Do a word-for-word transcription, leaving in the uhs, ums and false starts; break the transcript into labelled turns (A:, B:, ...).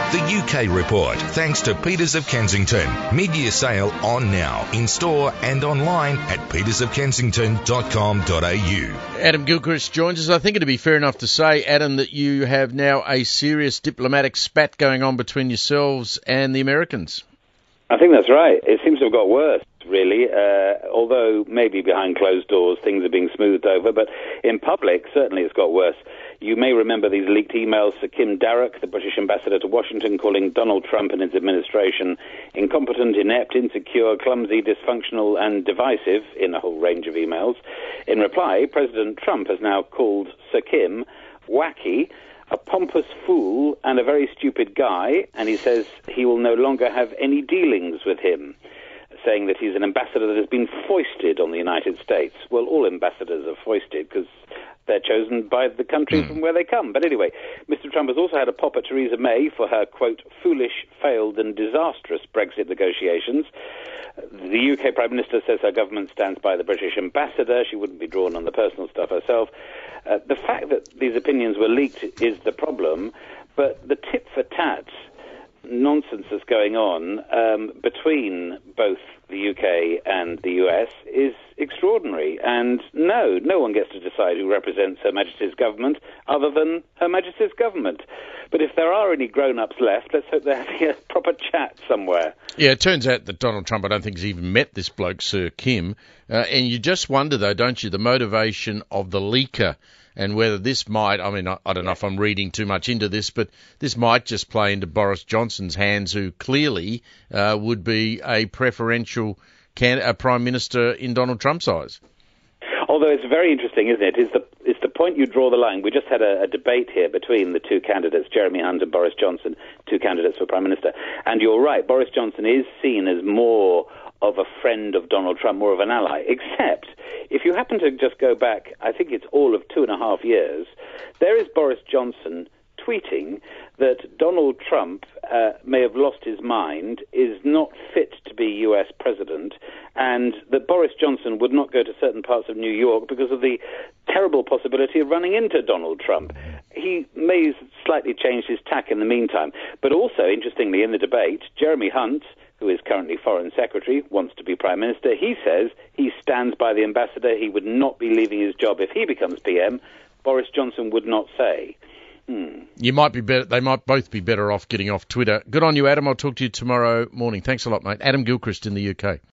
A: The U K Report, thanks to Peters of Kensington. Mid-year sale on now, in store and online at peters of kensington dot com dot a u.
B: Adam Gilchrist joins us. I think it'd be fair enough to say, Adam, that you have now a serious diplomatic spat going on between yourselves and the Americans.
C: I think that's right. It seems to have got worse, really, uh, although maybe behind closed doors things are being smoothed over, but in public, certainly it's got worse. You may remember these leaked emails to Kim Darroch, the British ambassador to Washington, calling Donald Trump and his administration incompetent, inept, insecure, clumsy, dysfunctional and divisive in a whole range of emails. In reply, President Trump has now called Sir Kim wacky, a pompous fool and a very stupid guy, and he says he will no longer have any dealings with him, saying that he's an ambassador that has been foisted on the United States. Well, all ambassadors are foisted because they're chosen by the country mm. from where they come. But anyway, Mister Trump has also had a pop at Theresa May for her, quote, foolish, failed and disastrous Brexit negotiations. The U K Prime Minister says her government stands by the British ambassador. She wouldn't be drawn on the personal stuff herself. Uh, the fact that these opinions were leaked is the problem, but the tit-for-tat nonsense that's going on um, between both the U K and the U S is extraordinary. And no, no one gets to decide who represents Her Majesty's government other than Her Majesty's government. But if there are any grown-ups left, let's hope they're having a proper chat somewhere.
B: Yeah, it turns out that Donald Trump, I don't think, has even met this bloke, Sir Kim. Uh, and you just wonder, though, don't you, the motivation of the leaker and whether this might, I mean, I, I don't know if I'm reading too much into this, but this might just play into Boris Johnson's hands, who clearly uh, would be a preferential can, a Prime Minister in Donald Trump's eyes.
C: Although it's very interesting, isn't it? It's the, it's the point you draw the line. We just had a, a debate here between the two candidates, Jeremy Hunt and Boris Johnson, two candidates for Prime Minister. And you're right, Boris Johnson is seen as more of a friend of Donald Trump, more of an ally, except if you happen to just go back, I think it's all of two and a half years, there is Boris Johnson tweeting that Donald Trump uh, may have lost his mind, is not fit to be U S president, and that Boris Johnson would not go to certain parts of New York because of the terrible possibility of running into Donald Trump. He may have slightly changed his tack in the meantime. But also, interestingly, in the debate, Jeremy Hunt, who is currently Foreign Secretary, wants to be Prime Minister. He says he stands by the ambassador. He would not be leaving his job if he becomes P M. Boris Johnson would not say. Hmm.
B: You might be better. They might both be better off getting off Twitter. Good on you, Adam. I'll talk to you tomorrow morning. Thanks a lot, mate. Adam Gilchrist in the U K.